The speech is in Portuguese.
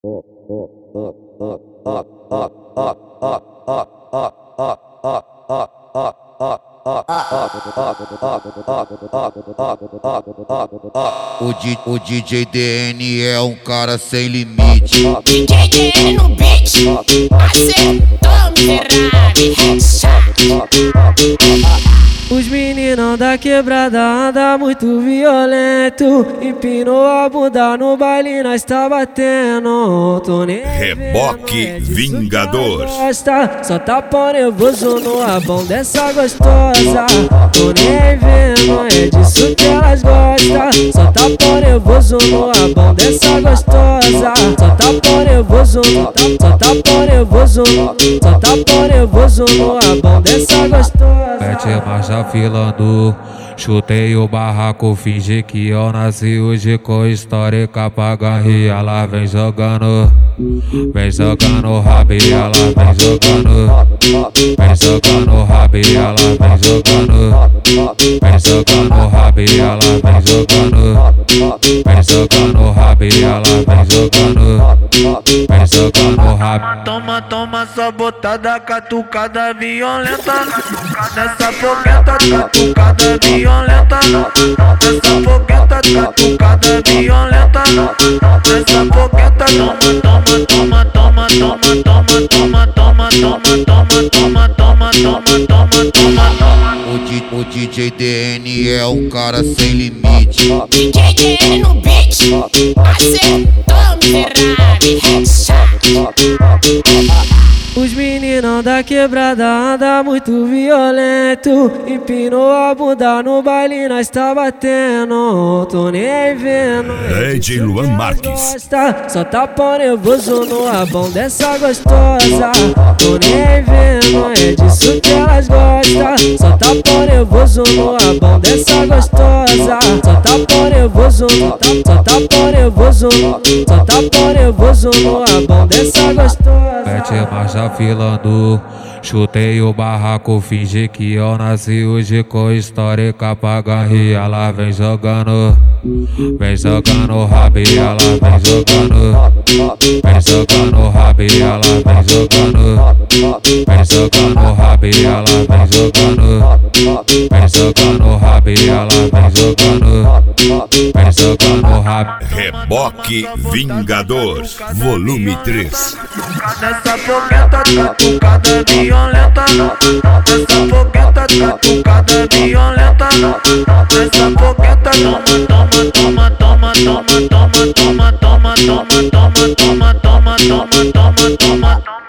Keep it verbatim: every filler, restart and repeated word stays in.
O, D, o D J D N é um cara sem limite. D J D N no beat, acertou miserável, Os meninos da quebrada andam muito violento. Empinou a bunda no baile, nós tá batendo. Tô nem Reboque vendo, é Vingador. gosta. Só tapa nervoso no rabão dessa gostosa. Tô nem vendo, é disso que elas gostam. Só tapa nervoso no rabão dessa gostosa. Só tapa nervoso, só tapa nervoso, só tapa nervoso no rabão dessa gostosa. Mete marcha filando, chutei o barraco, fingi que eu nasci hoje com histórica pra ganhar. Ela vem jogando, vem jogando rabo, ela vem jogando, vem jogando rabo, ela vem jogando, vem jogando rabo, ela vem jogando, vem jogando rabo, ela vem jogando, vem jogando rabo. Toma, toma só botada, catucada violenta. Nessa fogueta, catucada violenta. Nessa fogueta, catucada violenta. Nessa fogueta, toma, toma, toma, toma, toma, toma, toma, toma, toma, toma, toma, toma, toma, toma. O, D, o D J D N é um cara sem limite. D J D N no beat, acertou miserável. Os meninos da quebrada andam muito violento. Empinou a bunda no baile, nós tá batendo. Tô nem vendo, D J Luan Marques. gosta. Só tapa nervoso no rabão dessa gostosa. Tô nem vendo, é disso que elas gostam. Só tapa nervoso no rabão dessa gostosa. Só tapa nervoso, só tapa nervoso, só tapa nervoso no rabão dessa gostosa. Mete marcha filando, chutei o barraco, fingi que eu nasci hoje com histórica pra ganhar. Ela vem jogando, vem jogando rabo, ela vem jogando, vem jogando rabo, ela vem jogando, vem jogando rabo, ela vem jogando, vem jogando rabo, ela vem jogando, vem jogando rabo. Reboque Vingador, volume três. Nessa fogueta, catucada violenta. Nessa fogueta, catucada violenta. Nessa fogueta, toma, toma, toma, toma, toma, toma, toma, toma, toma, toma, toma, toma, toma, toma, toma.